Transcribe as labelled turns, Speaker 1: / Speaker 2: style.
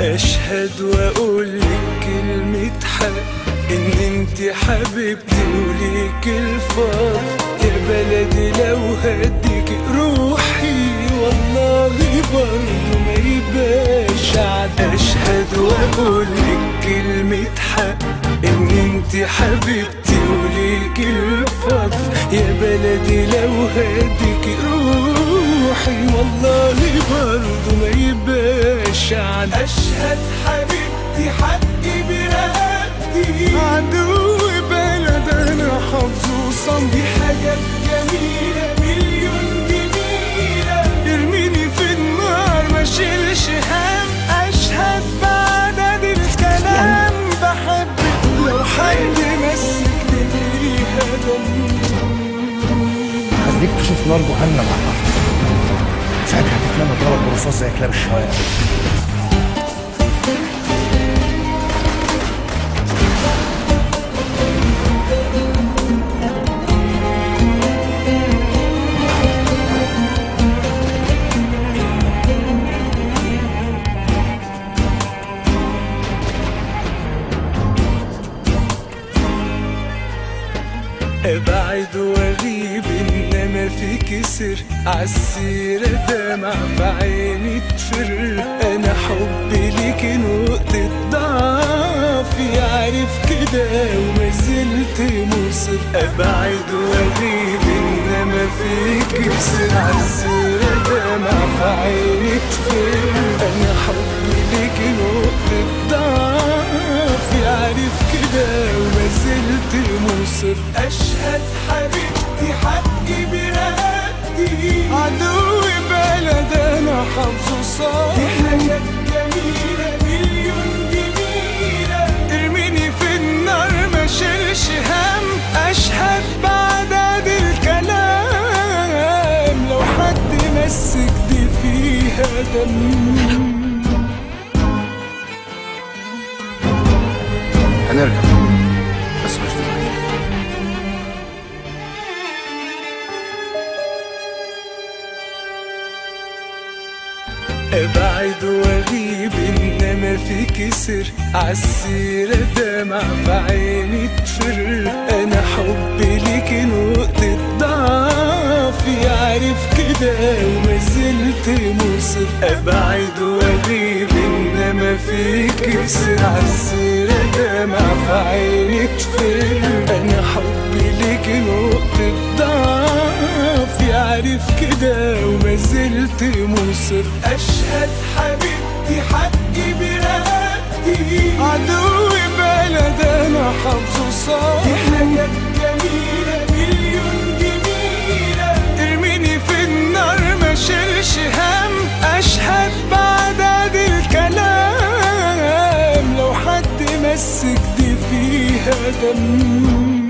Speaker 1: اشهد واقولك كلمة حق ان انت حبيبتي وليك الفضل. يا بلدي لو هديك روحي والله برضه ما يبقاش عدل. اشهد واقولك كلمة حق ان انت حبيبتي وليك الفضل. يا بلدي لو هديك روحي والله برضه ما يبقاش عدل. اشهد حبيبتي حقي برقبتي، عدو بلد انا حافظه صم. دي حاجات جميلة مليون جميلة، يرميني في النار ما شيلش هم. اشهد بعدد الكلام بحبك، لو حد مسكني فيها دم
Speaker 2: خليك تشوف نار جهنم على الارض، ساعتها هتتلم اضربك برصاص زي كلاب الشوارع.
Speaker 1: ابعد واغيب انما فيك سر، عالسيرة دمع في عيني تفر. انا حبي ليك نقطة ضعفي، عارف كده وما زلت مصر. ابعد واغيب انما فيك سر، عالسيرة دمع في عيني تفر. انا حبي ليك نقطة ضعفي، عارف كده وما زلت مصر. اشهد حبيبتي حقي برقبتي، عدو بلد انا حافظه صار. دي حاجات جميلة مليون جميلة، ارميني في النار ما شيلش هم. اشهد بعدد الكلام، لو حد مسك دي فيها دم.
Speaker 2: هنرجع بس مش دلوقتي.
Speaker 1: ابعد واغيب انما فيك سر، عالسيرة دمع في عيني تفر. انا حبي ليك نقطة ضعفي، عارف كده وما زلت مصر. ابعد واغيب انما فيك سر، عالسيرة دمع في عيني تفر. انا حبي ليك نقطة ضعفي، عارف كده وما زلت مصر. اشهد حبيبتي حقي برقبتي، عدو بلد انا حافظه صار. دي حاجات جميلة مليون جميلة، ارميني في النار ما شيلش هم. اشهد بعدد الكلام، لو حد مسك دي فيها دم.